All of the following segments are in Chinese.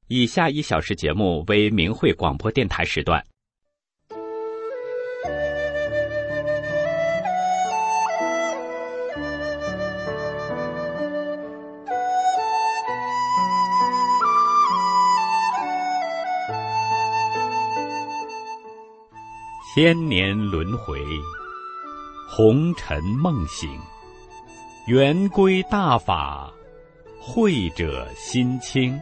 以下1小时节目为明慧广播电台时段。千年轮回，红尘梦醒，圆规大法，慧者心清。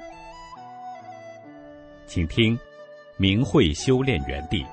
请听明慧修炼园地。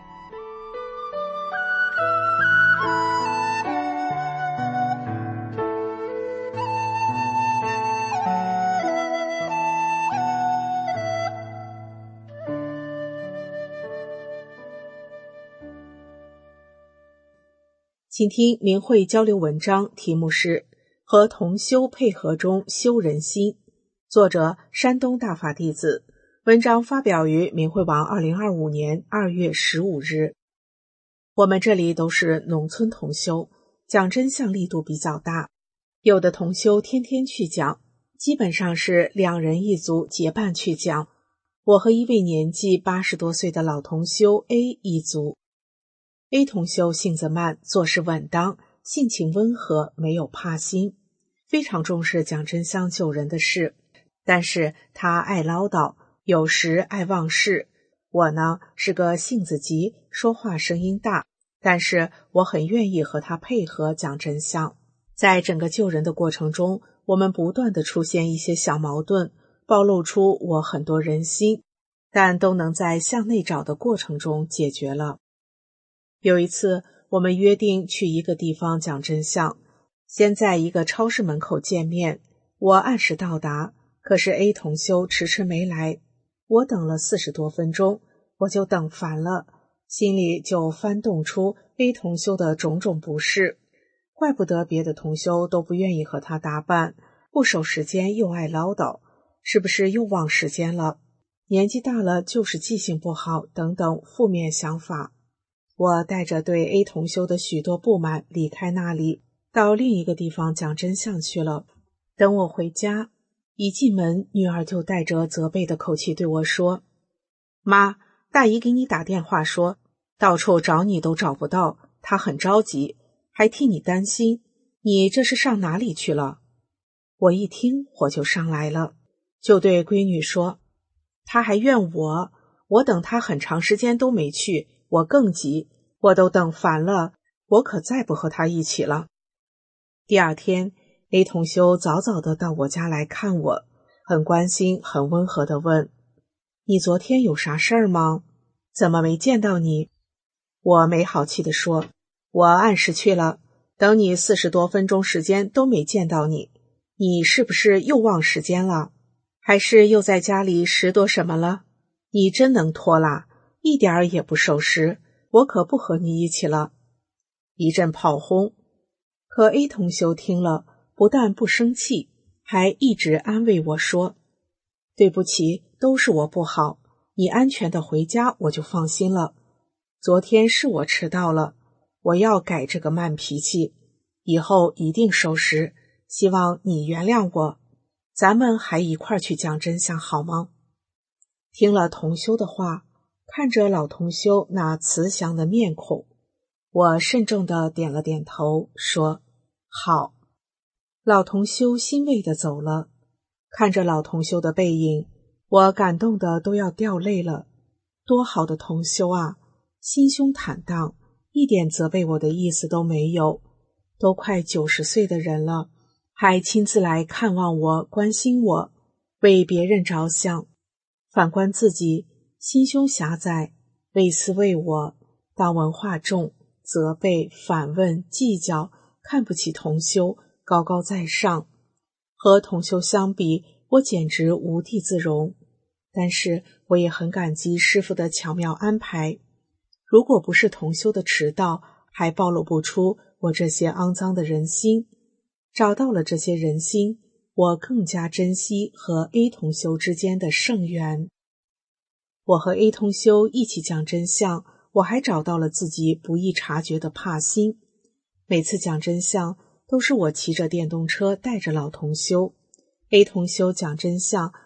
请听明慧交流文章，题目是和同修配合中修人心，作者山东大法弟子，文章发表于明慧网2025年2月15日。我们这里都是农村同修，讲真相力度比较大，有的同修天天去讲，基本上是2人一组结伴去讲。我和一位年纪80多岁的老同修 A 一组。A 同修性子慢，做事稳当，性情温和，没有怕心，非常重视讲真相救人的事，但是他爱唠叨，有时爱忘事。我呢，是个性子急，说话声音大，但是我很愿意和他配合讲真相。在整个救人的过程中，我们不断地出现一些小矛盾，暴露出我很多人心，但都能在向内找的过程中解决了。有一次，我们约定去一个地方讲真相，先在一个超市门口见面。我按时到达，可是 A 同修迟迟没来，我等了40多分钟，我就等烦了，心里就翻动出 A 同修的种种不是，怪不得别的同修都不愿意和他搭伴，不守时间又爱唠叨，是不是又忘时间了？年纪大了就是记性不好，等等负面想法。我带着对 A 同修的许多不满离开那里，到另一个地方讲真相去了。等我回家，一进门，女儿就带着责备的口气对我说：“妈，大姨给你打电话说，到处找你都找不到，她很着急，还替你担心，你这是上哪里去了？”我一听火就上来了，就对闺女说：“她还怨我等她很长时间都没去，我更急，我都等烦了，我可再不和他一起了。”第二天 A 同修早早的到我家来看我，很关心很温和的问：“你昨天有啥事儿吗？怎么没见到你？”我没好气的说：“我按时去了，等你40多分钟时间都没见到你，你是不是又忘时间了？还是又在家里拾掇什么了？你真能拖拉，一点儿也不守时，我可不和你一起了。”一阵炮轰，可 A 同修听了，不但不生气，还一直安慰我说：“对不起，都是我不好，你安全的回家我就放心了。昨天是我迟到了，我要改这个慢脾气，以后一定守时，希望你原谅我，咱们还一块儿去讲真相好吗？”听了同修的话，看着老同修那慈祥的面孔，我慎重地点了点头，说：“好。”老同修欣慰地走了，看着老同修的背影，我感动得都要掉泪了。多好的同修啊，心胸坦荡，一点责备我的意思都没有，都快90岁的人了，还亲自来看望我，关心我，为别人着想。反观自己，心胸狭窄，为私为我，当文化重，责备、反问、计较，看不起同修，高高在上。和同修相比，我简直无地自容。但是我也很感激师父的巧妙安排，如果不是同修的迟到，还暴露不出我这些肮脏的人心。找到了这些人心，我更加珍惜和 A 同修之间的圣缘。我和 A 同修一起讲真相，我还找到了自己不易察觉的怕心。每次讲真相，都是我骑着电动车带着老同修，A 同修讲真相，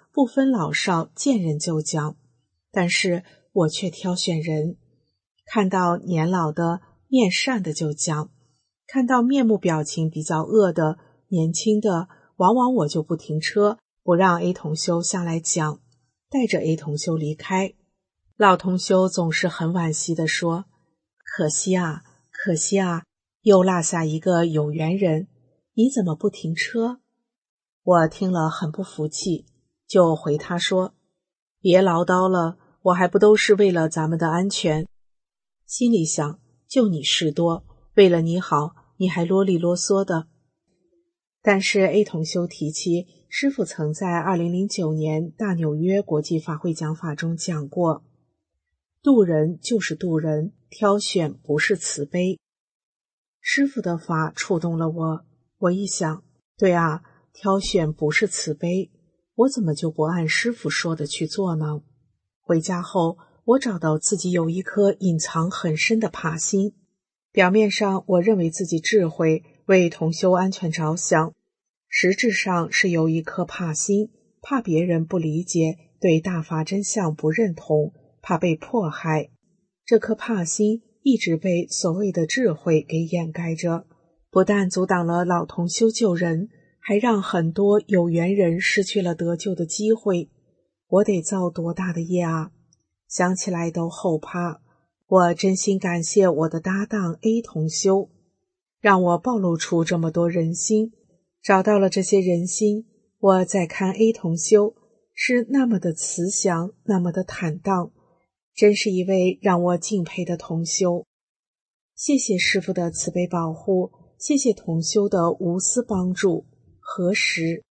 不分老少，见人就讲，但是我却挑选人，看到年老的、面善的就讲，看到面目表情比较恶的、年轻的，往往我就不停车，不让 A 同修下来讲，带着 A 同修离开。老同修总是很惋惜地说：可惜啊，可惜啊，又落下一个有缘人，你怎么不停车？我听了很不服气，就回他说：别唠叨了，我还不都是为了咱们的安全。心里想，就你事多，为了你好，你还啰里啰嗦的。但是 A 同修提起，师父曾在2009年大纽约国际法会讲法中讲过，度人就是度人，挑选不是慈悲。师父的法触动了我，我一想，对啊，挑选不是慈悲，我怎么就不按师父说的去做呢？回家后，我找到自己有一颗隐藏很深的怕心。表面上我认为自己智慧，为同修安全着想，实质上是有一颗怕心，怕别人不理解，对大法真相不认同，怕被迫害。这颗怕心一直被所谓的智慧给掩盖着，不但阻挡了老同修救人，还让很多有缘人失去了得救的机会。我得造多大的业啊！想起来都后怕。我真心感谢我的搭档 A 同修，让我暴露出这么多人心，找到了这些人心。我再看 A 同修，是那么的慈祥，那么的坦荡，真是一位让我敬佩的同修。谢谢师父的慈悲保护，谢谢同修的无私帮助。何时？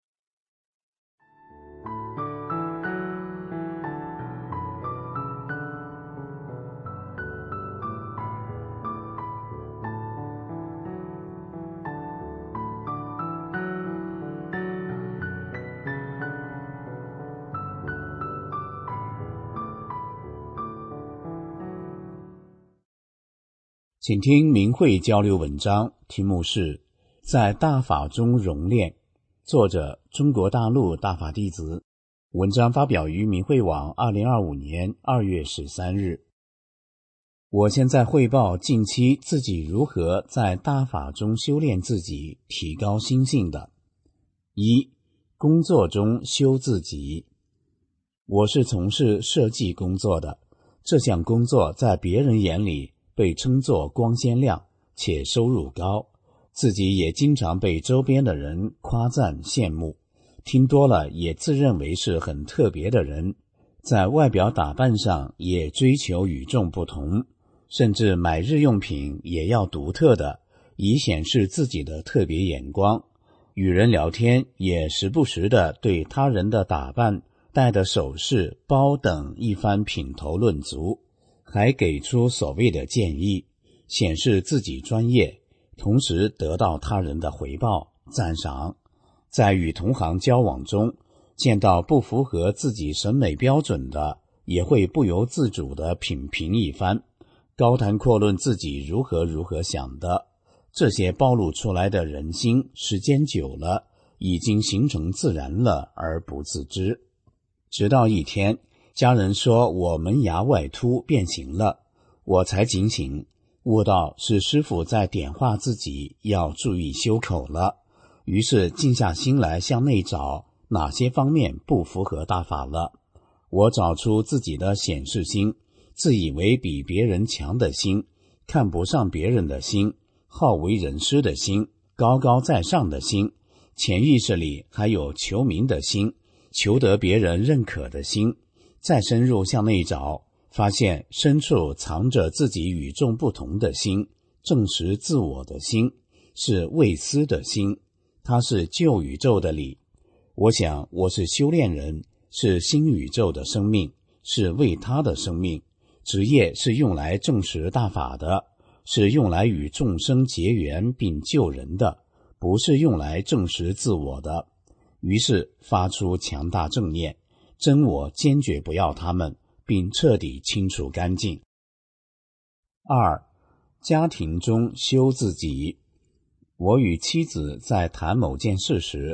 请听明慧交流文章，题目是在大法中熔炼，作者中国大陆大法弟子。文章发表于明慧网2025年2月13日。我现在汇报近期自己如何在大法中修炼自己，提高心性的。一、工作中修自己。我是从事设计工作的，这项工作在别人眼里被称作光鲜亮，且收入高，自己也经常被周边的人夸赞羡慕，听多了也自认为是很特别的人，在外表打扮上也追求与众不同，甚至买日用品也要独特的，以显示自己的特别眼光。与人聊天也时不时地对他人的打扮、戴的首饰、包等一番品头论足，还给出所谓的建议，显示自己专业，同时得到他人的回报赞赏。在与同行交往中，见到不符合自己审美标准的，也会不由自主地品评一番，高谈阔论自己如何想的。这些暴露出来的人心，时间久了，已经形成自然了而不自知。直到一天，家人说我门牙外凸变形了，我才警醒，悟到是师父在点化自己要注意修口了。于是静下心来向内找哪些方面不符合大法了。我找出自己的显示心，自以为比别人强的心，看不上别人的心，好为人师的心，高高在上的心，潜意识里还有求名的心，求得别人认可的心。再深入向内找，发现深处藏着自己与众不同的心，证实自我的心，是未思的心，它是旧宇宙的理。我想我是修炼人，是新宇宙的生命，是为他的生命，职业是用来证实大法的，是用来与众生结缘并救人的，不是用来证实自我的。于是发出强大正念，真我坚决不要他们，并彻底清除干净。二、家庭中修自己。我与妻子在谈某件事时，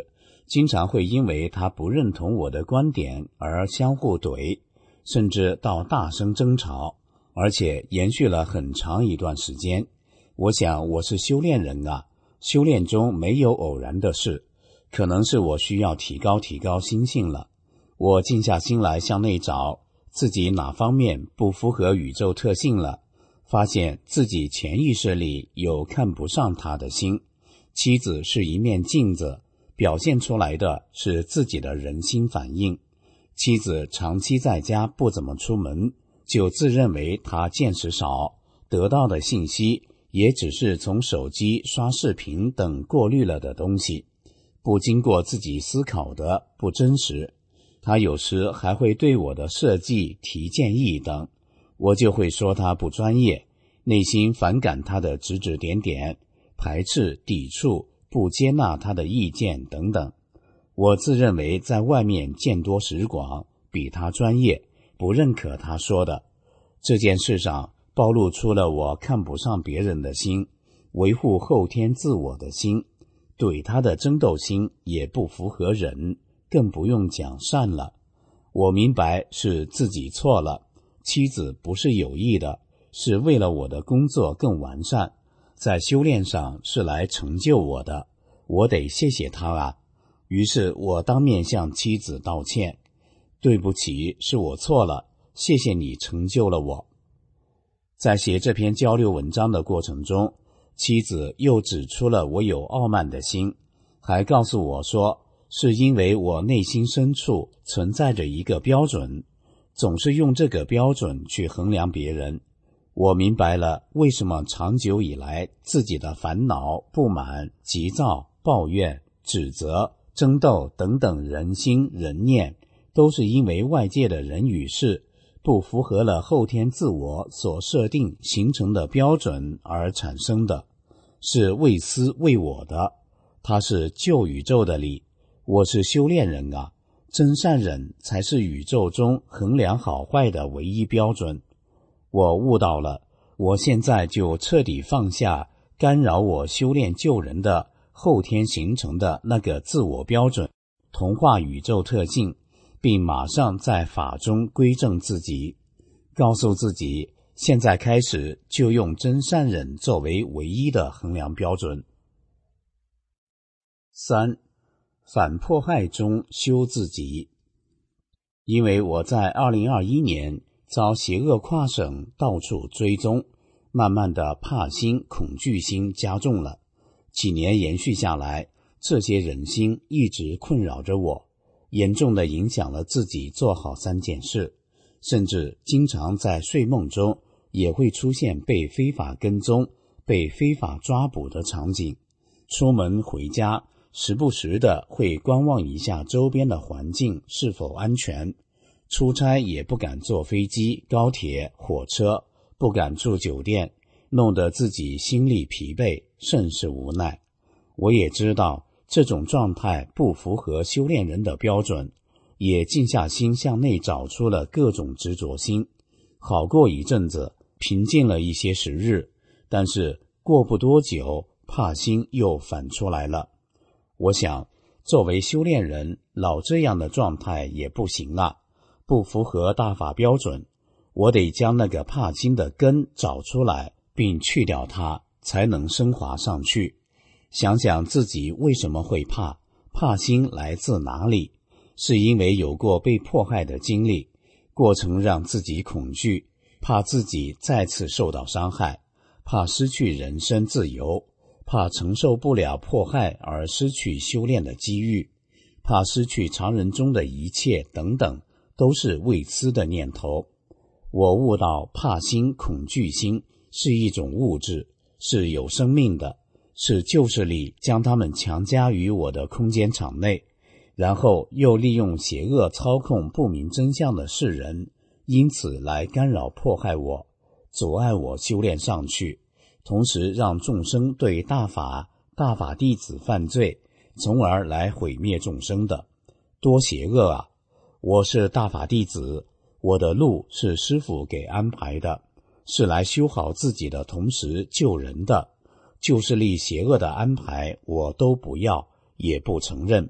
经常会因为他不认同我的观点而相互怼，甚至到大声争吵，而且延续了很长一段时间。我想我是修炼人啊，修炼中没有偶然的事，可能是我需要提高心性了。我静下心来向内找，自己哪方面不符合宇宙特性了，发现自己潜意识里有看不上他的心。妻子是一面镜子，表现出来的是自己的人心反应。妻子长期在家不怎么出门，就自认为她见识少，得到的信息也只是从手机刷视频等过滤了的东西，不经过自己思考的，不真实。她有时还会对我的设计提建议等，我就会说她不专业，内心反感她的指指点点，排斥、抵触、不接纳她的意见等等。我自认为在外面见多识广，比她专业，不认可她说的。这件事上暴露出了我看不上别人的心，维护后天自我的心，对她的争斗心也不符合人，更不用讲善了。我明白是自己错了，妻子不是有意的，是为了我的工作更完善，在修炼上是来成就我的，我得谢谢她啊。于是我当面向妻子道歉，对不起，是我错了，谢谢你成就了我。在写这篇交流文章的过程中，妻子又指出了我有傲慢的心，还告诉我说，是因为我内心深处存在着一个标准，总是用这个标准去衡量别人。我明白了为什么长久以来自己的烦恼、不满、急躁、抱怨、指责、争斗等等人心人念，都是因为外界的人与事不符合了后天自我所设定形成的标准而产生的，是为私为我的。它是旧宇宙的理，我是修炼人啊，真善忍才是宇宙中衡量好坏的唯一标准。我悟到了，我现在就彻底放下干扰我修炼救人的后天形成的那个自我标准，同化宇宙特性，并马上在法中归正自己，告诉自己现在开始就用真善忍作为唯一的衡量标准。3. 反迫害中修自己。因为我在2021年遭邪恶跨省到处追踪，慢慢的怕心、恐惧心加重了。几年延续下来，这些人心一直困扰着我，严重的影响了自己做好3件事，甚至经常在睡梦中也会出现被非法跟踪、被非法抓捕的场景。出门回家，时不时的会观望一下周边的环境是否安全。出差也不敢坐飞机、高铁、火车，不敢住酒店，弄得自己心力疲惫，甚是无奈。我也知道这种状态不符合修炼人的标准，也静下心向内找出了各种执着心。好过一阵子，平静了一些时日，但是过不多久，怕心又反出来了。我想，作为修炼人，老这样的状态也不行啊，不符合大法标准。我得将那个怕心的根找出来，并去掉它，才能升华上去。想想自己为什么会怕，怕心来自哪里？是因为有过被迫害的经历，过程让自己恐惧，怕自己再次受到伤害，怕失去人身自由，怕承受不了迫害而失去修炼的机遇，怕失去常人中的一切等等，都是未思的念头。我悟到怕心、恐惧心是一种物质，是有生命的，是旧势力将它们强加于我的空间场内，然后又利用邪恶操控不明真相的世人，因此来干扰迫害我，阻碍我修炼上去，同时让众生对大法弟子犯罪，从而来毁灭众生的。多邪恶啊！我是大法弟子，我的路是师父给安排的，是来修好自己的同时救人的。旧势力邪恶的安排我都不要，也不承认，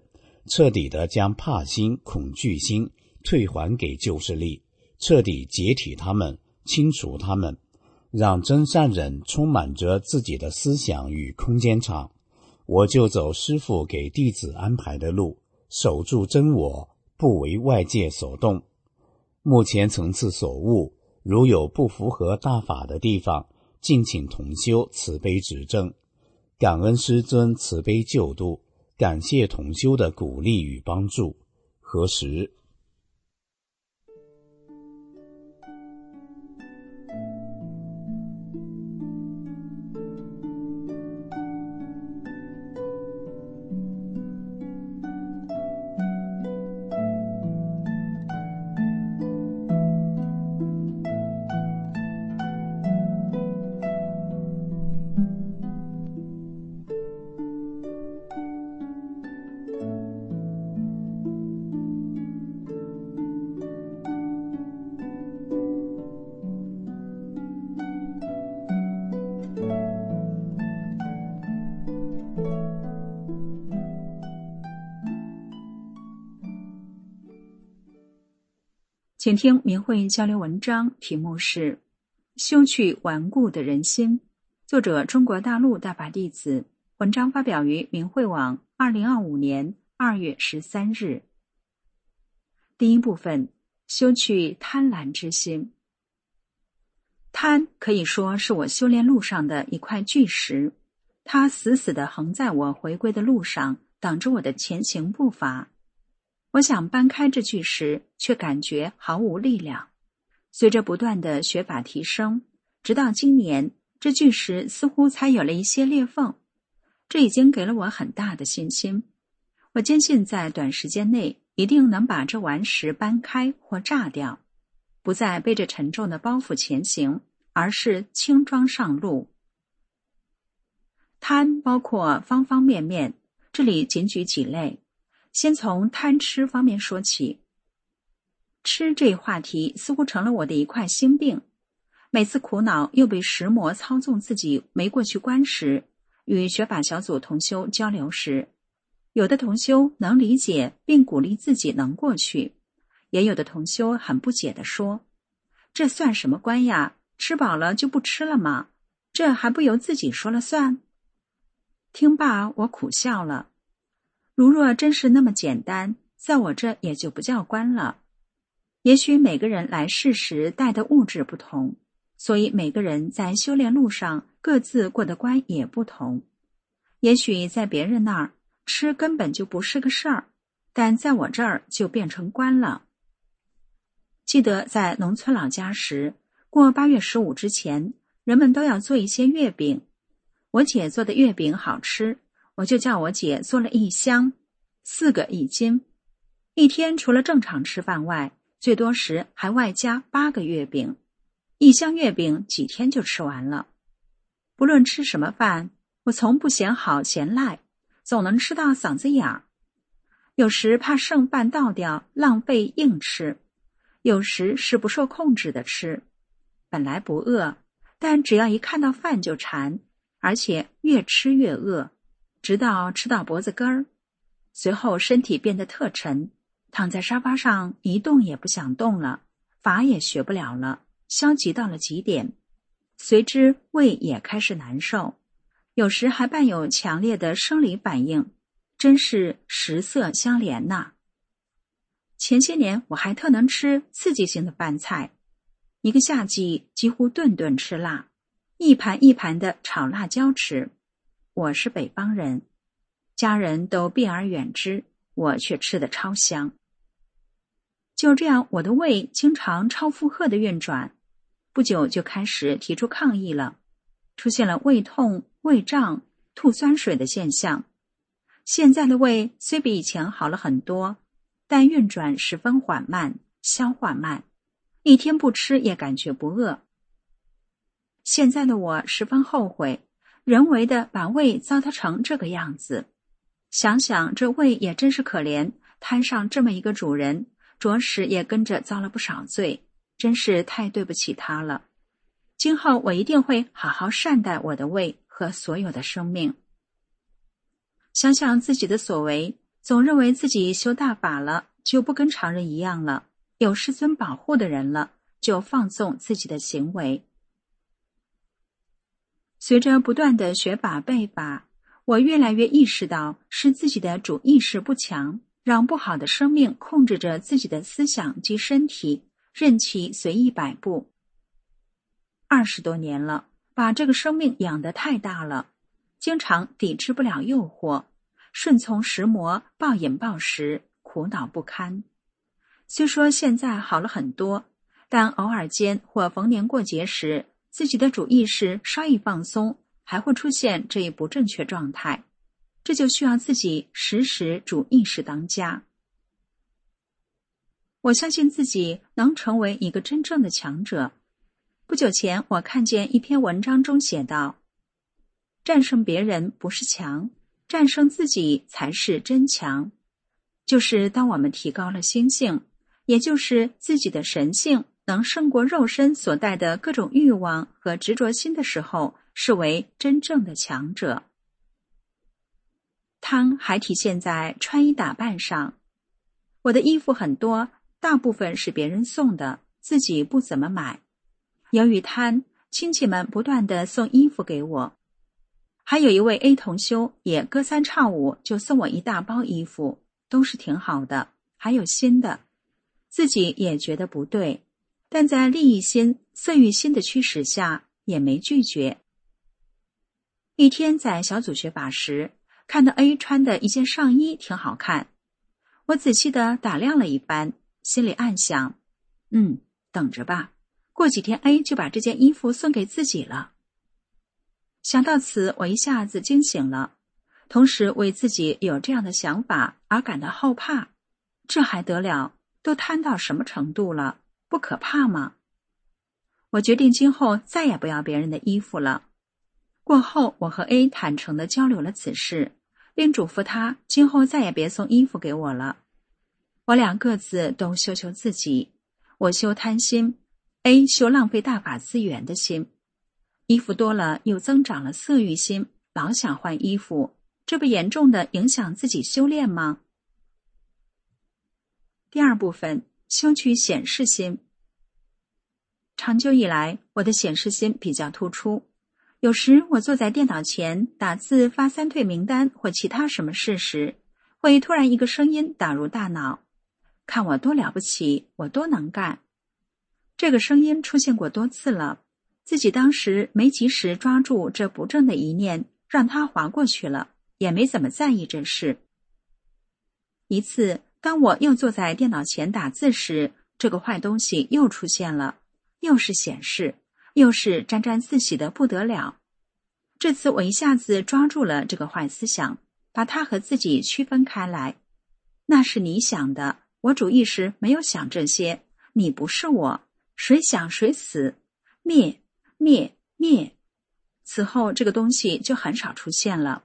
彻底地将怕心、恐惧心退还给旧势力，彻底解体他们，清除他们，让真善忍充满着自己的思想与空间场。我就走师父给弟子安排的路，守住真我，不为外界所动。目前层次所悟，如有不符合大法的地方，敬请同修慈悲指正。感恩师尊慈悲救度，感谢同修的鼓励与帮助。何时？ 请听明慧交流文章，题目是修去顽固的人心，作者中国大陆大法弟子，文章发表于明慧网2025年2月13日。第一部分，修去贪婪之心。贪可以说是我修炼路上的一块巨石，它死死地横在我回归的路上，挡着我的前行步伐。我想搬开这巨石，却感觉毫无力量。随着不断的学法提升，直到今年，这巨石似乎才有了一些裂缝。这已经给了我很大的信心。我坚信在短时间内一定能把这顽石搬开或炸掉，不再背着沉重的包袱前行，而是轻装上路。贪包括方方面面，这里仅举几类。先从贪吃方面说起。吃这一话题似乎成了我的一块心病，每次苦恼又被食魔操纵自己没过去关时，与学法小组同修交流时，有的同修能理解并鼓励自己能过去，也有的同修很不解地说，这算什么关呀？吃饱了就不吃了吗？这还不由自己说了算？听罢我苦笑了。如若真是那么简单，在我这也就不叫关了。也许每个人来世时带的物质不同，所以每个人在修炼路上各自过的关也不同。也许在别人那儿吃根本就不是个事儿，但在我这儿就变成关了。记得在农村老家时，过8月15之前，人们都要做一些月饼。我姐做的月饼好吃，我就叫我姐做了1箱，4个1斤。一天除了正常吃饭外，最多时还外加8个月饼，1箱月饼几天就吃完了。不论吃什么饭，我从不嫌好嫌赖，总能吃到嗓子眼儿。有时怕剩饭倒掉，浪费硬吃；有时是不受控制的吃。本来不饿，但只要一看到饭就馋，而且越吃越饿，直到吃到脖子根儿。随后身体变得特沉，躺在沙发上一动也不想动了，法也学不了了，消极到了极点。随之胃也开始难受，有时还伴有强烈的生理反应，真是食色相连呐。前些年我还特能吃刺激性的饭菜，一个夏季几乎顿顿吃辣，一盘一盘的炒辣椒吃。我是北方人，家人都避而远之，我却吃得超香。就这样，我的胃经常超负荷的运转，不久就开始提出抗议了，出现了胃痛、胃胀、吐酸水的现象。现在的胃虽比以前好了很多，但运转十分缓慢，消化慢，一天不吃也感觉不饿。现在的我十分后悔，人为的把胃糟蹋成这个样子。想想这胃也真是可怜，摊上这么一个主人，着实也跟着遭了不少罪，真是太对不起他了。今后我一定会好好善待我的胃和所有的生命。想想自己的所为， 总认为自己修大法了，就不跟常人一样了，有师尊保护的人了，就放纵自己的行为。随着不断的学法背法，我越来越意识到是自己的主意识不强，让不好的生命控制着自己的思想及身体，任其随意摆布。20多年了，把这个生命养得太大了，经常抵制不了诱惑，顺从食魔，暴饮暴食，苦恼不堪。虽说现在好了很多，但偶尔间或逢年过节时，自己的主意识稍一放松，还会出现这一不正确状态，这就需要自己时时主意识当家。我相信自己能成为一个真正的强者。不久前我看见一篇文章中写道，战胜别人不是强，战胜自己才是真强。就是当我们提高了心性，也就是自己的神性能胜过肉身所带的各种欲望和执着心的时候，是为真正的强者。汤还体现在穿衣打扮上。我的衣服很多，大部分是别人送的，自己不怎么买。由于贪，亲戚们不断地送衣服给我。还有一位 A 同修也歌三唱五就送我一大包衣服，都是挺好的，还有新的。自己也觉得不对，但在利益心、色欲心的驱使下，也没拒绝。一天在小组学法时，看到 A 穿的一件上衣挺好看，我仔细地打量了一番，心里暗想，等着吧，过几天 A 就把这件衣服送给自己了。想到此，我一下子惊醒了，同时为自己有这样的想法而感到后怕。这还得了，都贪到什么程度了，不可怕吗？我决定今后再也不要别人的衣服了。过后，我和 A 坦诚地交流了此事，并嘱咐他今后再也别送衣服给我了。我俩各自都修修自己，我修贪心， A 修浪费大法资源的心。衣服多了又增长了色欲心，老想换衣服，这不严重地影响自己修炼吗？第二部分，修取显示心。长久以来，我的显示心比较突出。有时我坐在电脑前打字发三退名单或其他什么事时，会突然一个声音打入大脑，看我多了不起，我多能干。这个声音出现过多次了，自己当时没及时抓住这不正的一念，让它划过去了，也没怎么在意这事。一次，当我又坐在电脑前打字时，这个坏东西又出现了，又是显示，又是沾沾自喜的不得了。这次我一下子抓住了这个坏思想，把它和自己区分开来。那是你想的，我主意识没有想这些，你不是我，谁想谁死，灭灭灭。此后这个东西就很少出现了。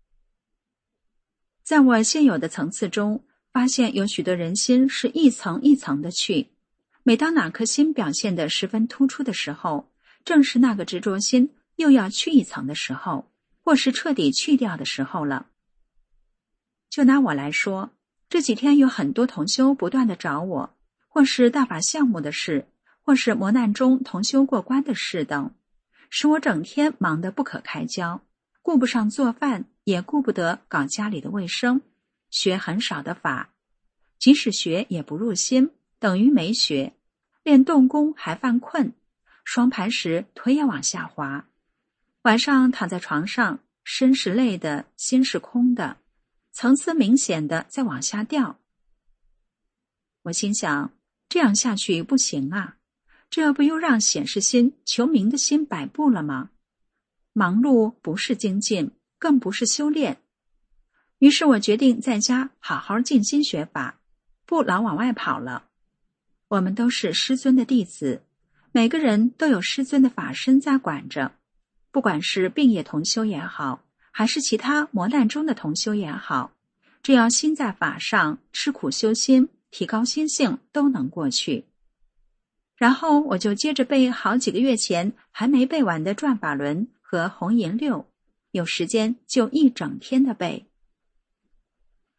在我现有的层次中，发现有许多人心是一层一层的去，每当哪颗心表现得十分突出的时候，正是那个执着心又要去一层的时候，或是彻底去掉的时候了。就拿我来说，这几天有很多同修不断地找我，或是大法项目的事，或是磨难中同修过关的事等，使我整天忙得不可开交，顾不上做饭，也顾不得搞家里的卫生，学很少的法，即使学也不入心，等于没学，练动功还犯困，双盘时腿也往下滑，晚上躺在床上，身是累的，心是空的，层次明显的在往下掉。我心想，这样下去不行啊，这不又让显示心、求名的心摆布了吗？忙碌不是精进，更不是修炼。于是我决定在家好好静心学法，不老往外跑了。我们都是师尊的弟子，每个人都有师尊的法身在管着，不管是病业同修也好，还是其他磨难中的同修也好，只要心在法上，吃苦修心，提高心性，都能过去。然后我就接着背好几个月前还没背完的转法轮和红银六，有时间就一整天的背。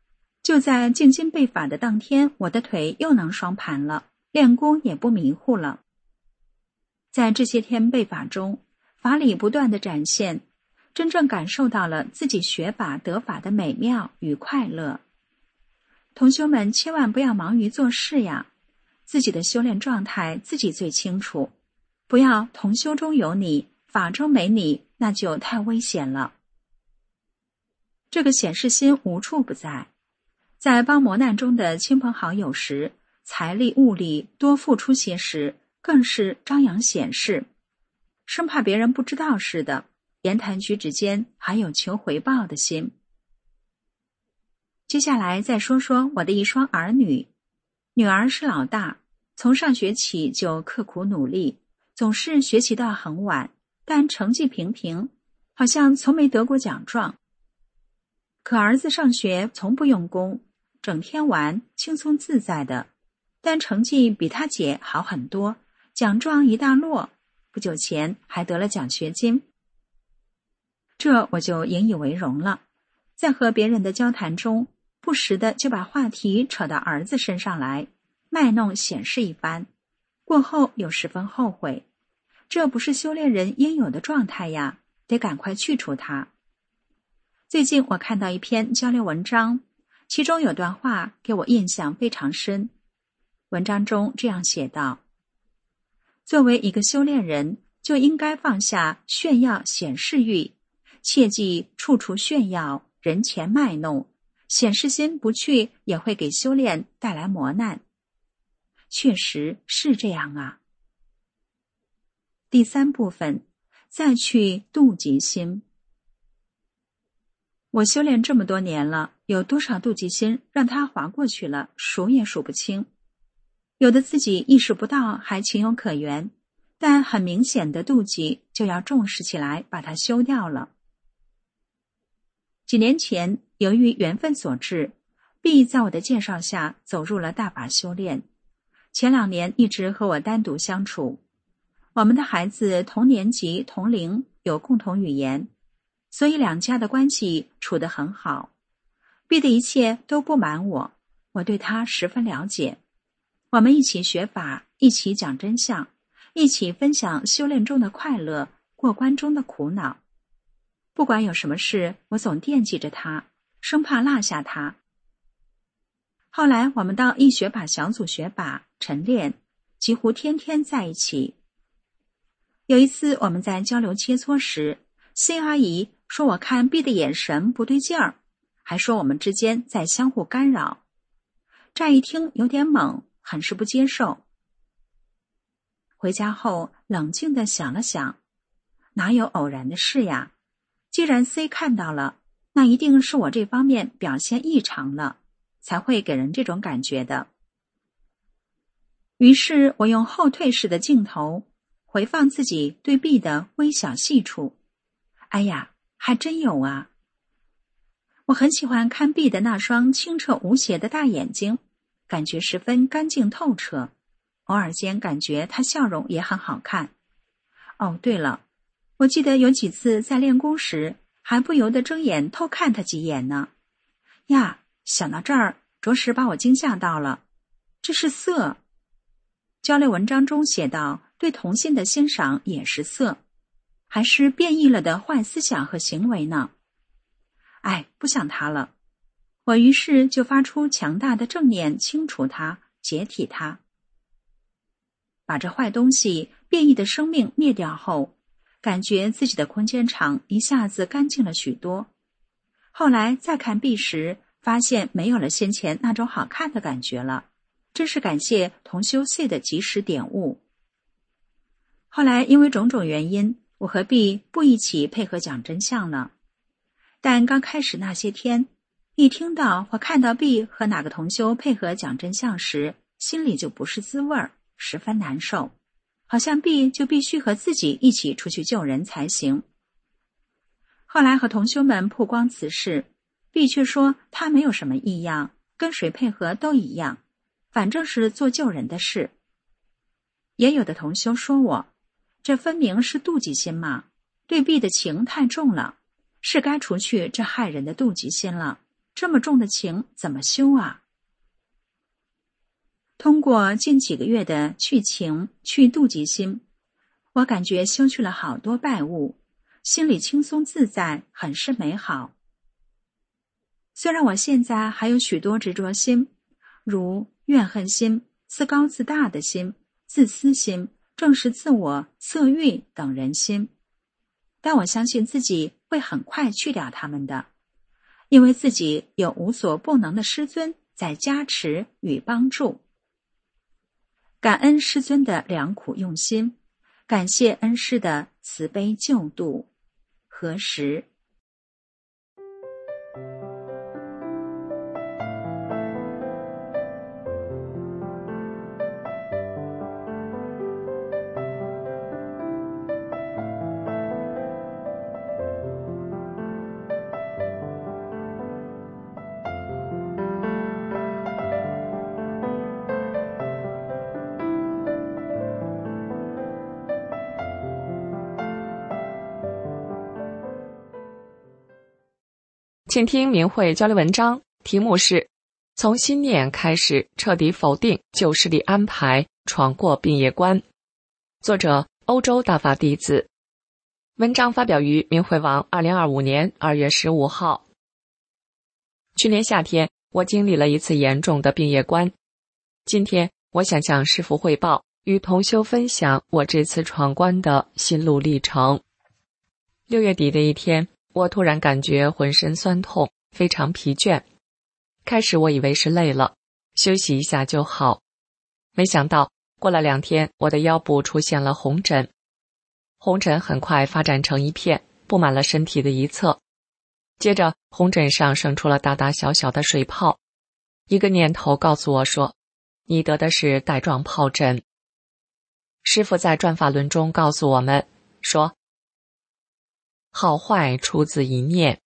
就在进京备法的当天，我的腿又能双盘了，练功也不迷糊了。在这些天备法中，法理不断地展现，真正感受到了自己学法得法的美妙与快乐。同修们千万不要忙于做事呀，自己的修炼状态自己最清楚，不要同修中有你，法中没你，那就太危险了。这个显示心无处不在，在帮磨难中的亲朋好友时，财力物力多付出些时，更是张扬显示，生怕别人不知道似的，言谈举止间还有求回报的心。接下来再说说我的一双儿女。女儿是老大，从上学起就刻苦努力，总是学习到很晚，但成绩平平，好像从没得过奖状。可儿子上学从不用功，整天玩，轻松自在的，但成绩比他姐好很多，奖状一大摞，不久前还得了奖学金。这我就引以为荣了，在和别人的交谈中，不时的就把话题扯到儿子身上来，卖弄显示一番，过后又十分后悔，这不是修炼人应有的状态呀，得赶快去除它。最近我看到一篇交流文章，其中有段话给我印象非常深。文章中这样写道：作为一个修炼人，就应该放下炫耀显示欲，切忌处处炫耀，人前卖弄，显示心不去也会给修炼带来磨难。确实是这样啊。第三部分，再去妒忌心。我修炼这么多年了，有多少妒忌心让它划过去了，数也数不清。有的自己意识不到还情有可原，但很明显的妒忌就要重视起来，把它修掉了。几年前，由于缘分所致，B 在我的介绍下走入了大法修炼。前2年一直和我单独相处，我们的孩子同年级同龄，有共同语言，所以两家的关系处得很好。B 的一切都不瞒我，我对他十分了解。我们一起学法，一起讲真相，一起分享修炼中的快乐，过关中的苦恼。不管有什么事，我总惦记着他，生怕落下他。后来我们到易学法小组学法晨练，几乎天天在一起。有一次我们在交流切磋时， C 阿姨说我看 B 的眼神不对劲儿，还说我们之间在相互干扰。乍一听有点猛，很是不接受。回家后冷静地想了想，哪有偶然的事呀？既然 C 看到了，那一定是我这方面表现异常了，才会给人这种感觉的。于是我用后退式的镜头回放自己对 B 的微小细处。哎呀，还真有啊！我很喜欢看 B 的那双清澈无邪的大眼睛，感觉十分干净透彻，偶尔间感觉他笑容也很好看。哦，对了，我记得有几次在练功时，还不由得睁眼偷看他几眼呢。呀，想到这儿，着实把我惊吓到了。这是色。交流文章中写道，对同性的欣赏也是色，还是变异了的坏思想和行为呢？哎，不想他了。我于是就发出强大的正念，清除它，解体它。把这坏东西、变异的生命灭掉后，感觉自己的空间场一下子干净了许多。后来再看 B 时，发现没有了先前那种好看的感觉了，真是感谢同修 C 的及时点悟。后来因为种种原因，我和 B 不一起配合讲真相了。但刚开始那些天，一听到或看到 B 和哪个同修配合讲真相时，心里就不是滋味儿，十分难受，好像 B 就必须和自己一起出去救人才行。后来和同修们曝光此事， B 却说他没有什么异样，跟谁配合都一样，反正是做救人的事。也有的同修说我，这分明是妒忌心嘛，对 B 的情太重了，是该除去这害人的妒忌心了， 这么重的情怎么修啊？通过近几个月的去情、去妒忌心，我感觉修去了好多败物，心里轻松自在，很是美好。虽然我现在还有许多执着心，如怨恨心、自高自大的心、自私心、正视自我、色欲等人心，但我相信自己会很快去掉它们的，因为自己有无所不能的师尊在加持与帮助。感恩师尊的良苦用心，感谢恩师的慈悲救度。何时？ 请听明慧交流文章，题目是从心念开始彻底否定旧势力安排，闯过病业关。作者欧洲大法弟子。文章发表于明慧网2025年2月15号。去年夏天，我经历了一次严重的病业关。今天，我想向师父汇报，与同修分享我这次闯关的心路历程。6月底的一天，我突然感觉浑身酸痛，非常疲倦。开始我以为是累了，休息一下就好。没想到过了2天，我的腰部出现了红疹。红疹很快发展成一片，布满了身体的一侧。接着红疹上生出了大大小小的水泡。一个念头告诉我说，你得的是带状疱疹。师父在转法轮中告诉我们说，好坏出自一念。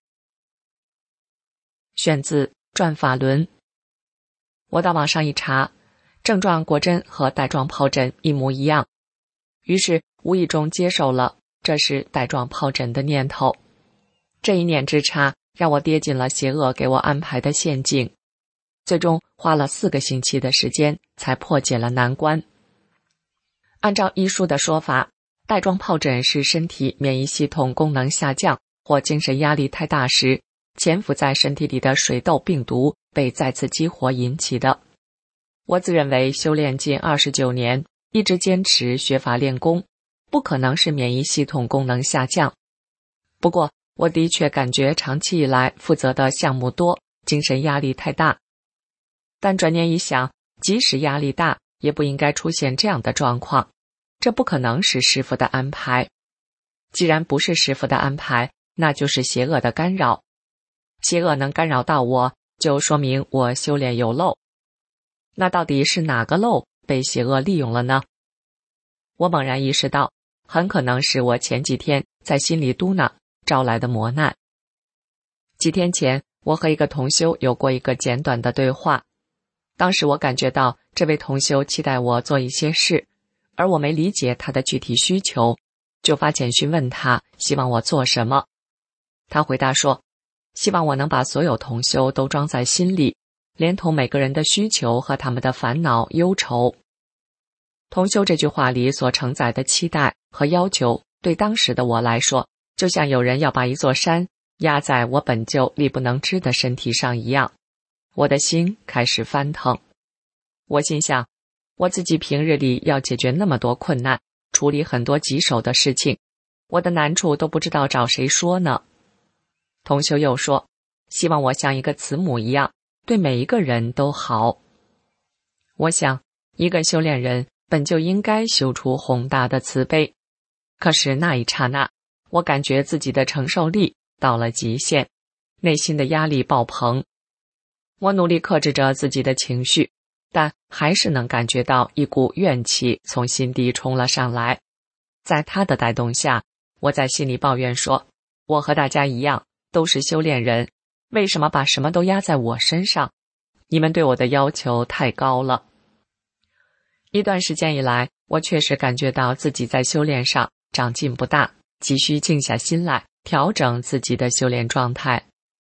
选自转法轮。我到网上一查，症状果真和带状疱疹一模一样，于是无意中接受了这是带状疱疹的念头。这一念之差，让我跌进了邪恶给我安排的陷阱，最终花了4个星期的时间才破解了难关。按照医书的说法，带状疱疹是身体免疫系统功能下降或精神压力太大时，潜伏在身体里的水痘病毒被再次激活引起的。我自认为修炼近29年，一直坚持学法练功，不可能是免疫系统功能下降。不过，我的确感觉长期以来负责的项目多，精神压力太大。但转念一想，即使压力大，也不应该出现这样的状况。这不可能是师父的安排。既然不是师父的安排，那就是邪恶的干扰。邪恶能干扰到我，就说明我修炼有漏。那到底是哪个漏被邪恶利用了呢？我猛然意识到，很可能是我前几天在心里嘟囔招来的磨难。几天前，我和一个同修有过一个简短的对话。当时我感觉到这位同修期待我做一些事，而我没理解他的具体需求，就发简讯问他希望我做什么。他回答说，希望我能把所有同修都装在心里，连同每个人的需求和他们的烦恼忧愁。同修这句话里所承载的期待和要求，对当时的我来说，就像有人要把一座山压在我本就力不能支的身体上一样。我的心开始翻腾。我心想，我自己平日里要解决那么多困难，处理很多棘手的事情，我的难处都不知道找谁说呢。同修又说，希望我像一个慈母一样，对每一个人都好。我想，一个修炼人本就应该修出宏大的慈悲。可是那一刹那，我感觉自己的承受力到了极限，内心的压力爆棚。我努力克制着自己的情绪，但还是能感觉到一股怨气从心底冲了上来。在他的带动下，我在心里抱怨说，我和大家一样，都是修炼人，为什么把什么都压在我身上？你们对我的要求太高了。一段时间以来，我确实感觉到自己在修炼上长进不大，急需静下心来，调整自己的修炼状态。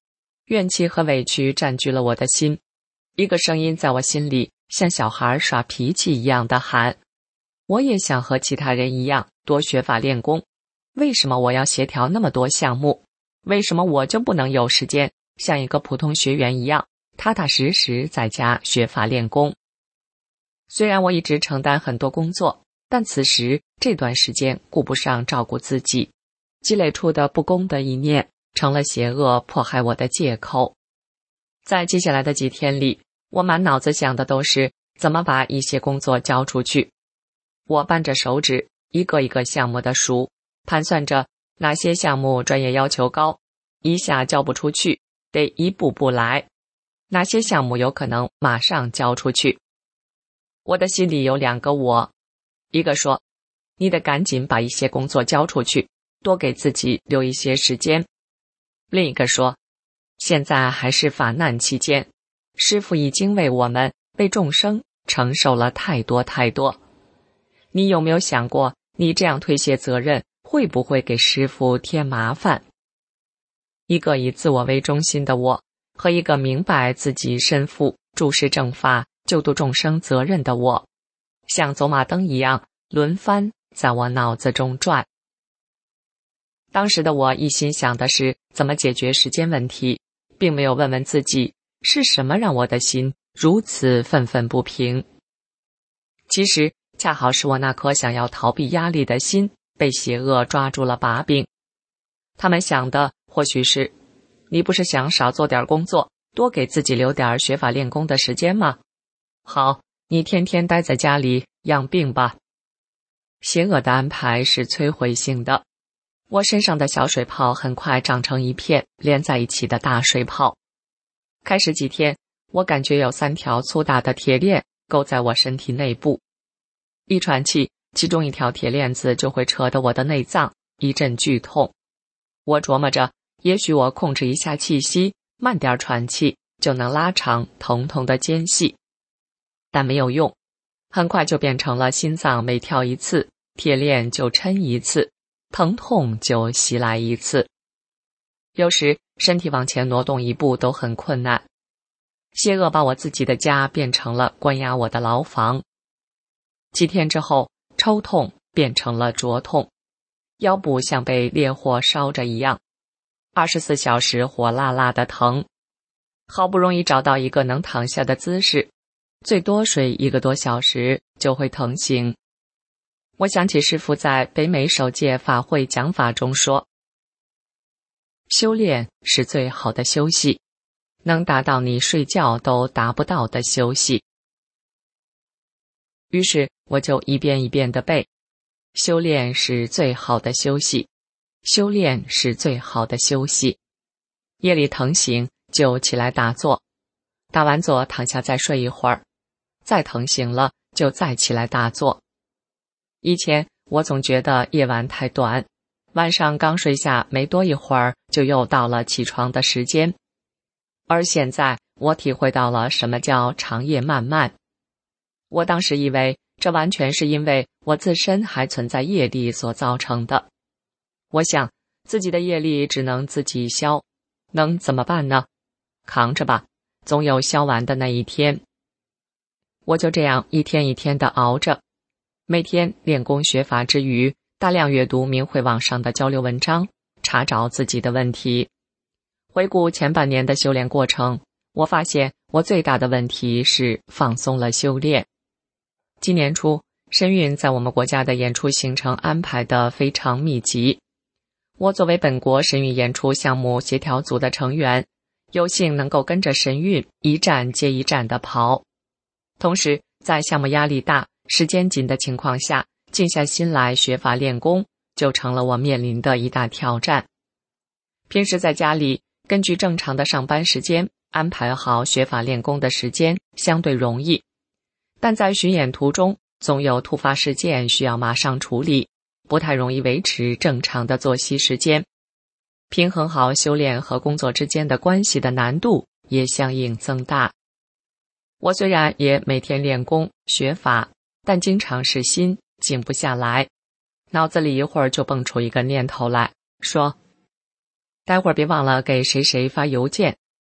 怨气和委屈占据了我的心，一个声音在我心里像小孩耍脾气一样的喊：我也想和其他人一样多学法练功，为什么我要协调那么多项目？为什么我就不能有时间像一个普通学员一样踏踏实实在家学法练功？虽然我一直承担很多工作，但此时这段时间顾不上照顾自己，积累出的不公的一念成了邪恶迫害我的借口。在接下来的几天里，我满脑子想的都是怎么把一些工作交出去。我扳着手指一个一个项目的数，盘算着哪些项目专业要求高，一下交不出去，得一步步来；哪些项目有可能马上交出去。我的心里有两个我，一个说你得赶紧把一些工作交出去，多给自己留一些时间；另一个说现在还是法难期间，师父已经为我们为众生承受了太多太多，你有没有想过你这样推卸责任会不会给师父添麻烦？一个以自我为中心的我，和一个明白自己身负注释正法救度众生责任的我，像走马灯一样轮番在我脑子中转。当时的我一心想的是怎么解决时间问题，并没有问问自己是什么让我的心如此愤愤不平。其实恰好是我那颗想要逃避压力的心被邪恶抓住了把柄。他们想的或许是，你不是想少做点工作，多给自己留点学法练功的时间吗？好，你天天待在家里养病吧。邪恶的安排是摧毁性的，我身上的小水泡很快长成一片连在一起的大水泡。开始几天，我感觉有3条粗大的铁链勾在我身体内部，一喘气，其中一条铁链子就会扯得我的内脏一阵剧痛。我琢磨着，也许我控制一下气息，慢点喘气，就能拉长疼痛的间隙。但没有用，很快就变成了心脏每跳一次，铁链就抻一次，疼痛就袭来一次。有时身体往前挪动一步都很困难。邪恶把我自己的家变成了关押我的牢房。7天之后，抽痛变成了灼痛，腰部像被烈火烧着一样，24小时火辣辣的疼。好不容易找到一个能躺下的姿势，最多睡1个多小时就会疼醒。我想起师父在北美首届法会讲法中说，修炼是最好的休息，能达到你睡觉都达不到的休息。于是我就一遍一遍地背，修炼是最好的休息，修炼是最好的休息。夜里疼醒就起来打坐，打完坐躺下再睡一会儿，再疼醒了就再起来打坐。以前我总觉得夜晚太短，晚上刚睡下没多一会儿就又到了起床的时间，而现在我体会到了什么叫长夜漫漫。我当时以为这完全是因为我自身还存在业力所造成的。我想自己的业力只能自己消，能怎么办呢？扛着吧，总有消完的那一天。我就这样一天一天地熬着，每天练功学法之余，大量阅读明慧网上的交流文章，查找自己的问题。回顾前半年的修炼过程，我发现我最大的问题是放松了修炼。今年初，神韵在我们国家的演出行程安排得非常密集。我作为本国神韵演出项目协调组的成员，有幸能够跟着神韵一站接一站地跑。同时，在项目压力大、时间紧的情况下，静下心来学法练功，就成了我面临的一大挑战。平时在家里，根据正常的上班时间，安排好学法练功的时间，相对容易。但在巡演途中，总有突发事件需要马上处理，不太容易维持正常的作息时间。平衡好修炼和工作之间的关系的难度也相应增大。我虽然也每天练功学法，但经常是心静不下来，脑子里一会儿就蹦出一个念头来，说待会儿别忘了给谁谁发邮件，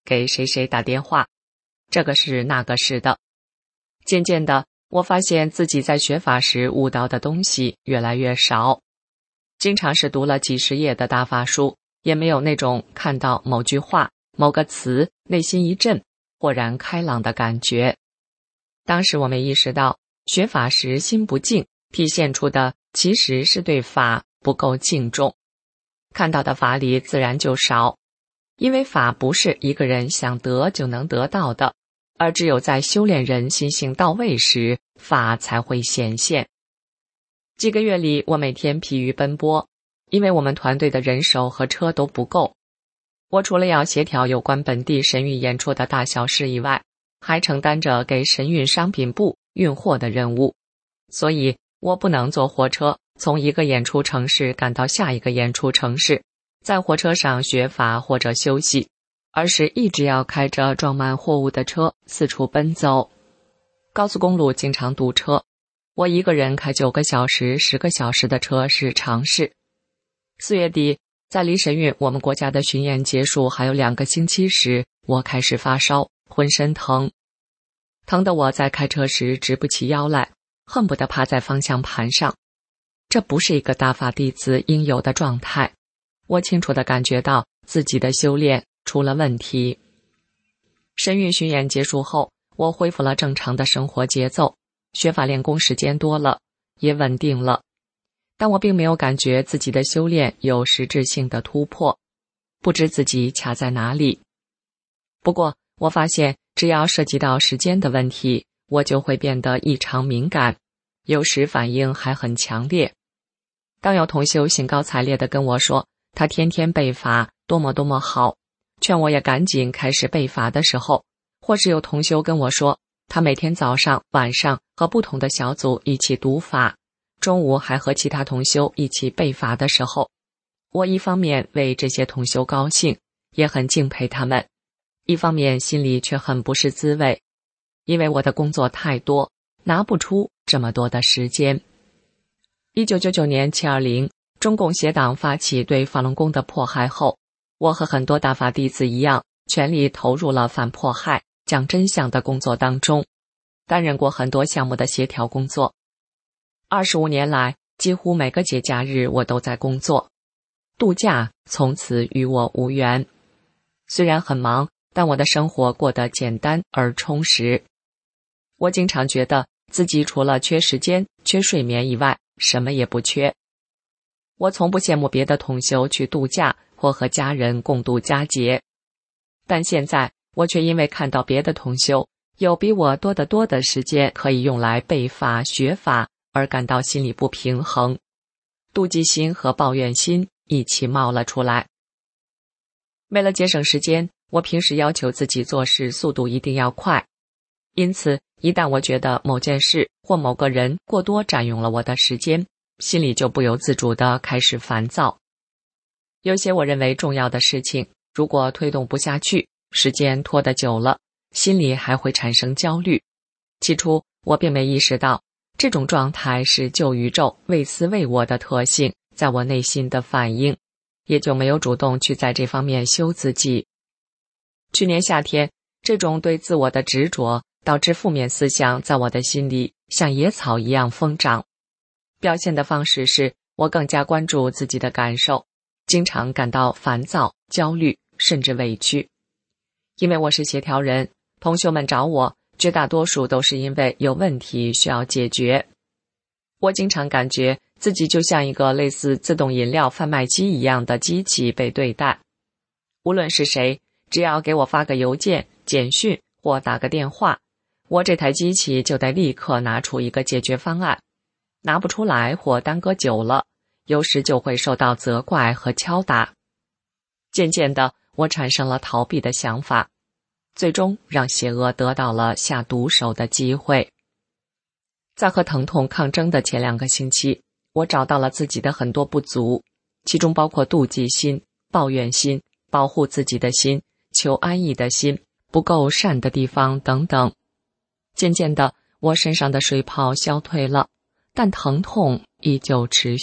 给谁谁打电话，这个是那个是的。渐渐的，我发现自己在学法时悟到的东西越来越少，经常是读了几十页的大法书，也没有那种看到某句话、某个词，内心一震，豁然开朗的感觉。当时我没意识到，学法时心不静，体现出的其实是对法不够敬重，看到的法理自然就少，因为法不是一个人想得就能得到的，而只有在修炼人心性到位时，法才会显现。几个月里，我每天疲于奔波，因为我们团队的人手和车都不够。我除了要协调有关本地神韵演出的大小事以外，还承担着给神韵商品部运货的任务，所以我不能坐火车从一个演出城市赶到下一个演出城市，在火车上学法或者休息，而是一直要开着装满货物的车四处奔走。高速公路经常堵车，我一个人开9个小时、10个小时的车是常事。4月底，在离神韵我们国家的巡演结束还有2个星期时，我开始发烧，浑身疼，疼得我在开车时直不起腰来，恨不得趴在方向盘上。这不是一个大法弟子应有的状态，我清楚地感觉到自己的修炼出了问题。神韵巡演结束后，我恢复了正常的生活节奏，学法练功时间多了，也稳定了，但我并没有感觉自己的修炼有实质性的突破，不知自己卡在哪里。不过我发现只要涉及到时间的问题，我就会变得异常敏感，有时反应还很强烈。当有同修兴高采烈地跟我说他天天背法多么多么好，劝我也赶紧开始背法的时候，或是有同修跟我说他每天早上晚上和不同的小组一起读法，中午还和其他同修一起背法的时候，我一方面为这些同修高兴，也很敬佩他们，一方面心里却很不是滋味，因为我的工作太多，拿不出这么多的时间。1999年720，中共协党发起对法轮功的迫害后，我和很多大法弟子一样，全力投入了反迫害、讲真相的工作当中，担任过很多项目的协调工作。25年来，几乎每个节假日我都在工作，度假从此与我无缘。虽然很忙，但我的生活过得简单而充实。我经常觉得自己除了缺时间、缺睡眠以外，什么也不缺。我从不羡慕别的同修去度假或和家人共度佳节，但现在我却因为看到别的同修有比我多得多的时间可以用来背法、学法，而感到心里不平衡，妒忌心和抱怨心一起冒了出来。为了节省时间，我平时要求自己做事速度一定要快，因此一旦我觉得某件事或某个人过多占用了我的时间，心里就不由自主地开始烦躁。有些我认为重要的事情，如果推动不下去，时间拖得久了，心里还会产生焦虑。起初我并没意识到，这种状态是旧宇宙为私为我的特性在我内心的反应，也就没有主动去在这方面修自己。去年夏天，这种对自我的执着导致负面思想在我的心里像野草一样疯长。表现的方式是我更加关注自己的感受，经常感到烦躁、焦虑，甚至委屈。因为我是协调人，同学们找我，绝大多数都是因为有问题需要解决。我经常感觉自己就像一个类似自动饮料贩卖机一样的机器被对待。无论是谁，只要给我发个邮件、简讯或打个电话，我这台机器就得立刻拿出一个解决方案。拿不出来或耽搁久了，有时就会受到责怪和敲打。渐渐的，我产生了逃避的想法，最终让邪恶得到了下毒手的机会。在和疼痛抗争的前2个星期，我找到了自己的很多不足，其中包括妒忌心、抱怨心、保护自己的心、求安逸的心、不够善的地方等等。渐渐的，我身上的水泡消退了，但疼痛依旧持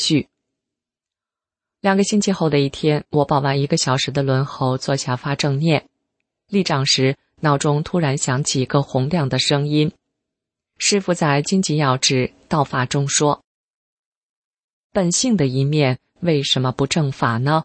续。2个星期后的一天，我报完1个小时的轮候，坐下发正念。 立杖时，脑中突然响起一个洪亮的声音。师父在《经济要旨道法》中说：本性的一面为什么不正法呢？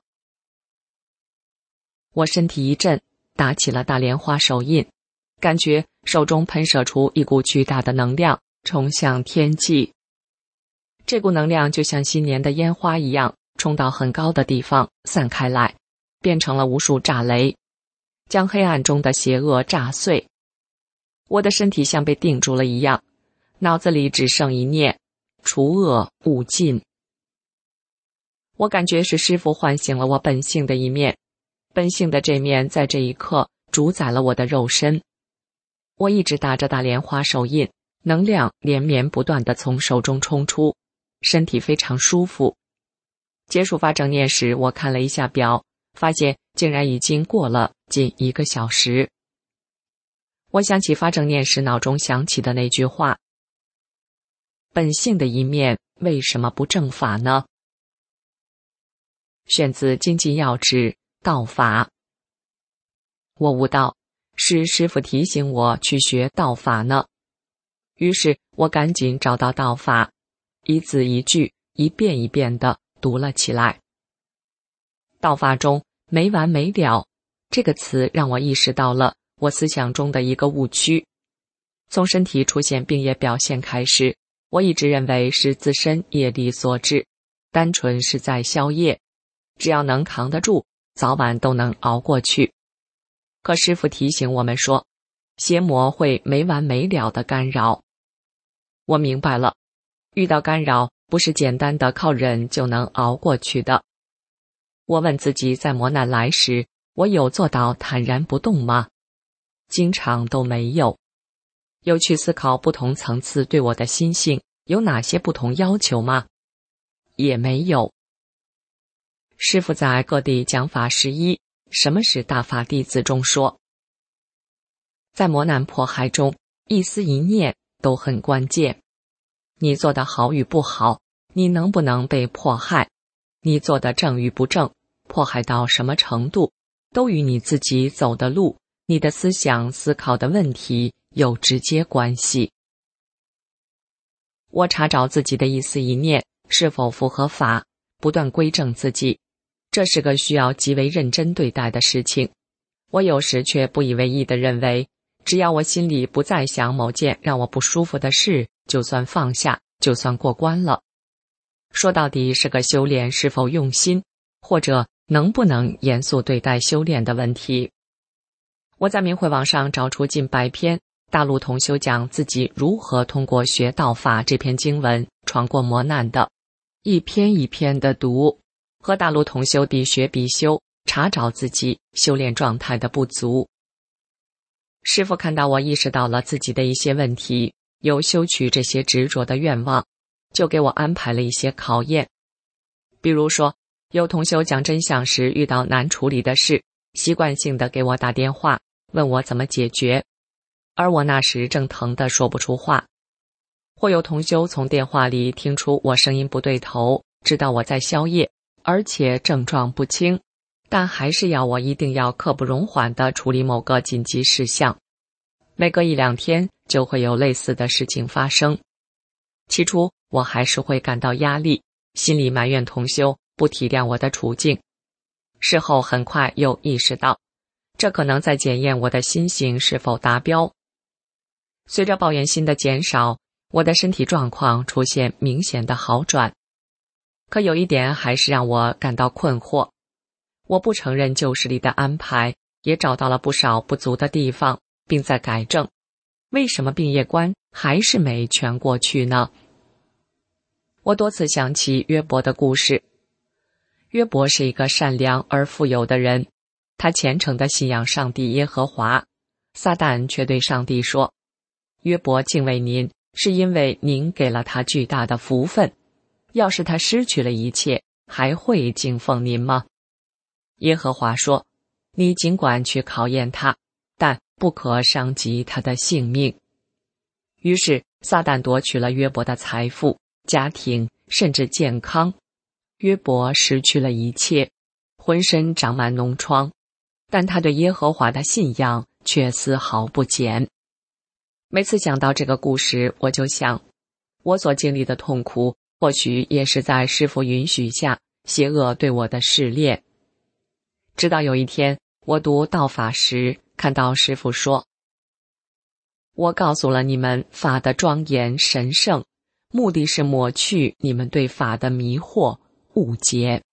我身体一震，打起了大莲花手印，感觉手中喷射出一股巨大的能量，冲向天际。这股能量就像新年的烟花一样，冲到很高的地方散开来，变成了无数炸雷，将黑暗中的邪恶炸碎。我的身体像被定住了一样，脑子里只剩一念：除恶务尽。我感觉是师父唤醒了我本性的一面，本性的这面在这一刻主宰了我的肉身。我一直打着大莲花手印，能量连绵不断地从手中冲出，身体非常舒服。结束发正念时，我看了一下表，发现竟然已经过了近1个小时。我想起发正念时脑中响起的那句话：本性的一面为什么不正法呢？选自《经济要旨道法》。我悟到，是师父提醒我去学道法呢。于是我赶紧找到道法，一字一句，一遍一遍地读了起来。道法中没完没了这个词让我意识到了我思想中的一个误区。从身体出现病业表现开始，我一直认为是自身业力所致，单纯是在消业，只要能扛得住，早晚都能熬过去。可师父提醒我们说，邪魔会没完没了的干扰。我明白了，遇到干扰不是简单的靠忍就能熬过去的。我问自己，在磨难来时，我有做到坦然不动吗？经常都没有。有去思考不同层次对我的心性有哪些不同要求吗？也没有。师父在各地讲法11什么是大法弟子中说，在磨难迫害中，一思一念都很关键。你做的好与不好，你能不能被迫害，你做的正与不正，迫害到什么程度，都与你自己走的路，你的思想思考的问题有直接关系。我查找自己的一思一念是否符合法，不断归正自己，这是个需要极为认真对待的事情。我有时却不以为意地认为，只要我心里不再想某件让我不舒服的事，就算放下，就算过关了。说到底是个修炼是否用心，或者能不能严肃对待修炼的问题。我在明慧网上找出近100篇大陆同修讲自己如何通过学道法这篇经文闯过磨难的，一篇一篇的读，和大陆同修必学必修，查找自己修炼状态的不足。师父看到我意识到了自己的一些问题，有修取这些执着的愿望，就给我安排了一些考验。比如说，有同修讲真相时遇到难处理的事，习惯性的给我打电话，问我怎么解决，而我那时正疼得说不出话。或有同修从电话里听出我声音不对头，知道我在宵夜，而且症状不轻，但还是要我一定要刻不容缓地处理某个紧急事项。每隔1-2天就会有类似的事情发生。起初我还是会感到压力，心里埋怨同修不体谅我的处境。事后很快又意识到，这可能在检验我的心性是否达标。随着抱怨心的减少，我的身体状况出现明显的好转。可有一点还是让我感到困惑，我不承认旧事里的安排，也找到了不少不足的地方，并在改正。为什么病业关还是没全过去呢？我多次想起约伯的故事。约伯是一个善良而富有的人，他虔诚地信仰上帝耶和华。撒旦却对上帝说，约伯敬畏您，是因为您给了他巨大的福分，要是他失去了一切，还会敬奉您吗？耶和华说，你尽管去考验他，但不可伤及他的性命。于是撒旦夺取了约伯的财富、家庭，甚至健康。约伯失去了一切，浑身长满脓疮， 但他对耶和华的信仰却丝毫不减。每次想到这个故事，我就想，我所经历的痛苦，或许也是在师父允许下，邪恶对我的试炼。直到有一天，我读道法时，看到师父说：“我告诉了你们法的庄严神圣，目的是抹去你们对法的迷惑误解。”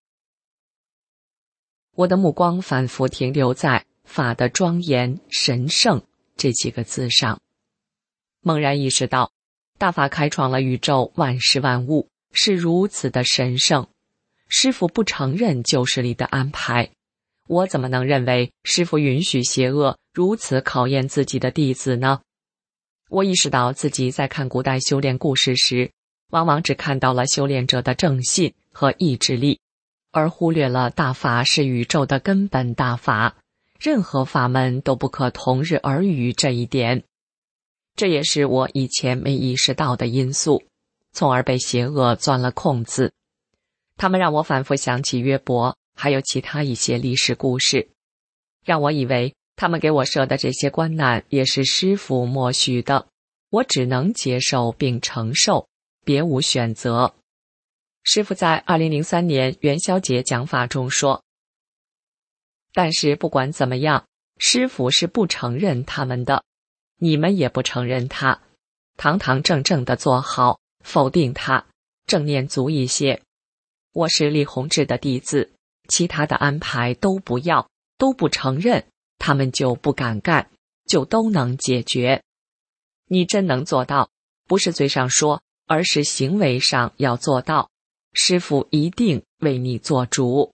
我的目光反复停留在法的庄严神圣这几个字上，猛然意识到，大法开创了宇宙万事万物，是如此的神圣。师父不承认旧事里的安排，我怎么能认为师父允许邪恶如此考验自己的弟子呢？我意识到自己在看古代修炼故事时，往往只看到了修炼者的正信和意志力，而忽略了大法是宇宙的根本大法，任何法门都不可同日而语这一点。这也是我以前没意识到的因素，从而被邪恶钻了空子。他们让我反复想起约伯，还有其他一些历史故事，让我以为他们给我设的这些关难也是师父默许的，我只能接受并承受，别无选择。师父在2003年元宵节讲法中说：“但是不管怎么样，师父是不承认他们的，你们也不承认他，堂堂正正地做好，否定他，正念足一些。我是李洪志的弟子，其他的安排都不要，都不承认，他们就不敢干，就都能解决。你真能做到，不是嘴上说，而是行为上要做到，师父一定为你做主。”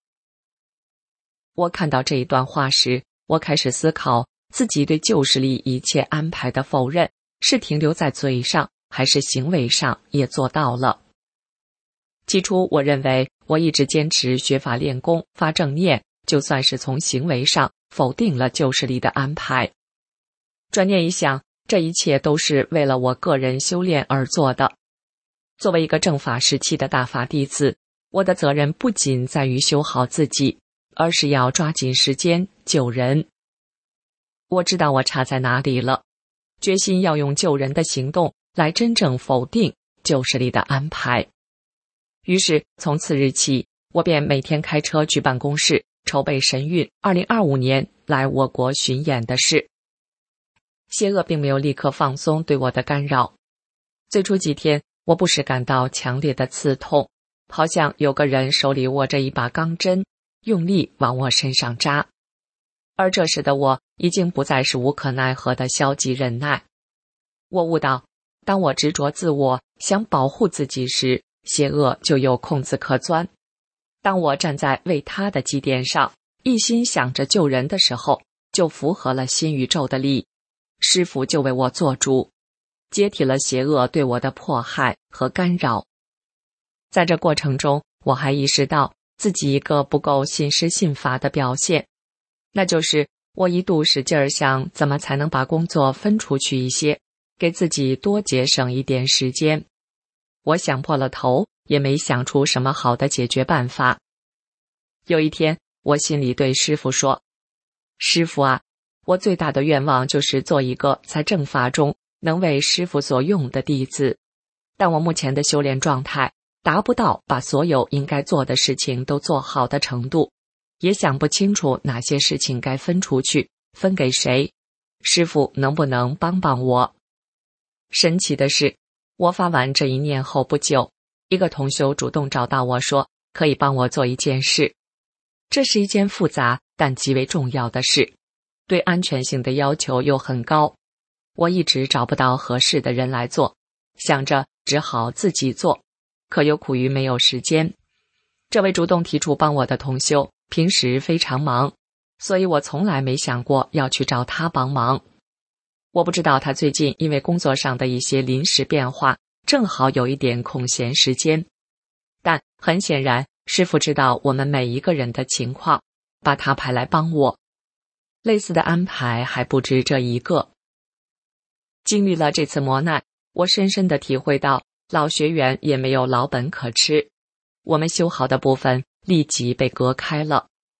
我看到这一段话时，我开始思考自己对旧事里一切安排的否认，是停留在嘴上，还是行为上也做到了。起初我认为我一直坚持学法练功发正念，就算是从行为上否定了旧事里的安排。转念一想，这一切都是为了我个人修炼而做的。作为一个正法时期的大法弟子，我的责任不仅在于修好自己，而是要抓紧时间救人。我知道我差在哪里了，决心要用救人的行动来真正否定旧事里的安排。于是从次日起，我便每天开车去办公室，筹备神韵2025年来我国巡演的事。邪恶并没有立刻放松对我的干扰。最初几天，我不时感到强烈的刺痛，好像有个人手里握着一把钢针，用力往我身上扎。而这时的我已经不再是无可奈何的消极忍耐。我悟到，当我执着自我，想保护自己时，邪恶就有空子可钻。当我站在为他的基点上，一心想着救人的时候，就符合了新宇宙的力，师父就为我做主，接替了邪恶对我的迫害和干扰。在这过程中，我还意识到自己一个不够信师信法的表现，那就是我一度使劲儿想怎么才能把工作分出去一些，给自己多节省一点时间。我想破了头，也没想出什么好的解决办法。有一天，我心里对师父说：“师父啊，我最大的愿望就是做一个在正法中能为师父所用的弟子，但我目前的修炼状态达不到把所有应该做的事情都做好的程度，也想不清楚哪些事情该分出去，分给谁，师父能不能帮帮我？”神奇的是，我发完这一念后不久，一个同修主动找到我说，可以帮我做一件事。这是一件复杂但极为重要的事，对安全性的要求又很高。我一直找不到合适的人来做，想着只好自己做，可又苦于没有时间。这位主动提出帮我的同修平时非常忙，所以我从来没想过要去找他帮忙。我不知道他最近因为工作上的一些临时变化，正好有一点空闲时间。但很显然，师父知道我们每一个人的情况，把他派来帮我。类似的安排还不止这一个。经历了这次磨难，我深深地体会到，老学员也没有老本可吃。我们修好的部分立即被隔开了。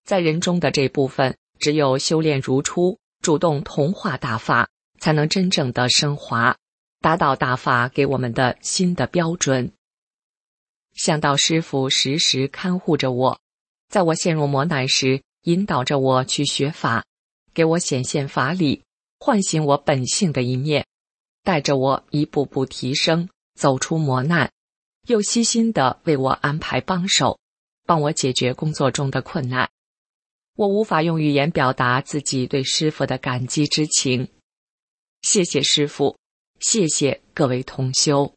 在人中的这部分，只有修炼如初，主动同化大法，才能真正的升华，达到大法给我们的新的标准。想到师父时时看护着我，在我陷入磨难时，引导着我去学法，给我显现法理，唤醒我本性的一面，带着我一步步提升，走出磨难，又悉心地为我安排帮手，帮我解决工作中的困难。我无法用语言表达自己对师父的感激之情。谢谢师父，谢谢各位同修。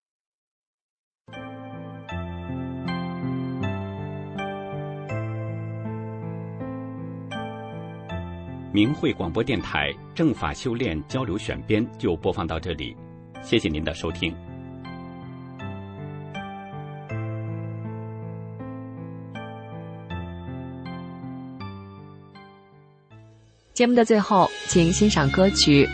明慧广播电台正法修炼交流选编就播放到这里，谢谢您的收听。 节目的最后，请欣赏歌曲。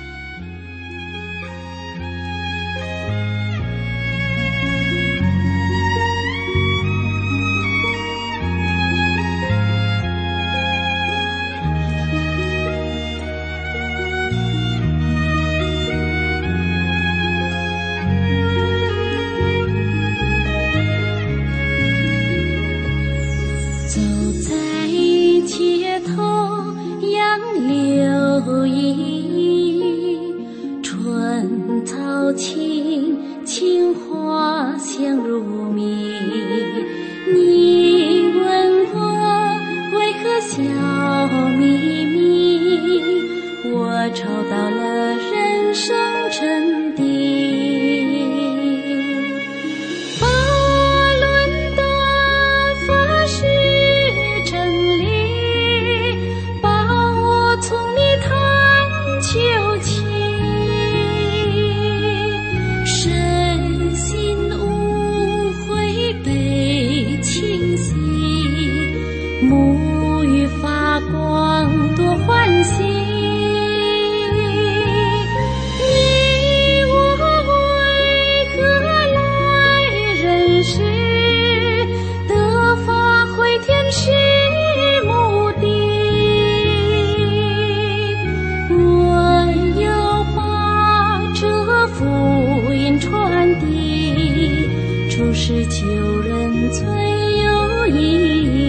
是救人最有意义。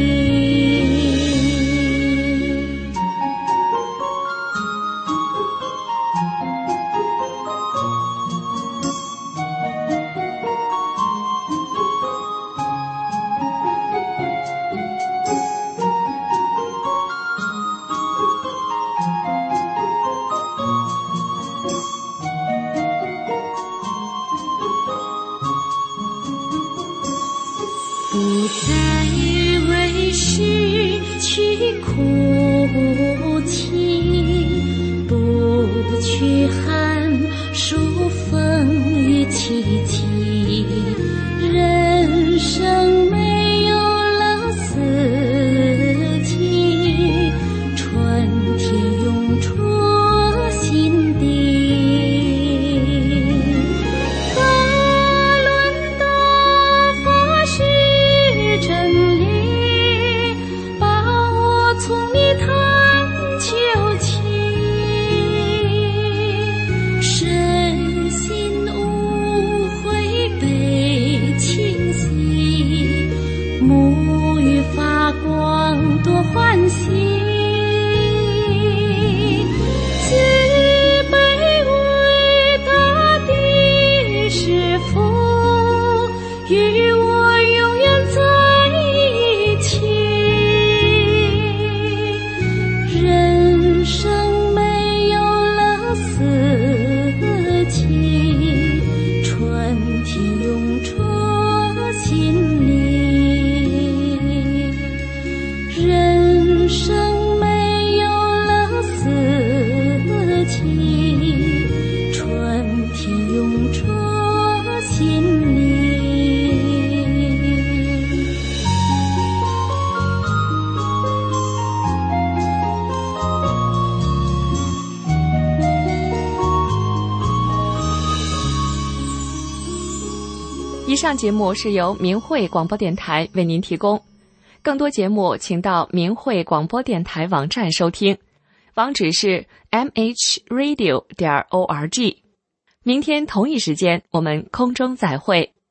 不再为失去哭泣，不去喊数风雨凄凄，人生没有了四季，春天涌出心底。沐浴发光多欢喜，慈悲伟大的师父与我永远在一起，人生没有了四季，春天涌出心里，人生没有了四季，春天涌出心里。 以上节目是由明慧广播电台为您提供。 更多节目请到明慧广播电台网站收听，网址是 mhradio.org。明天同一时间我们空中再会。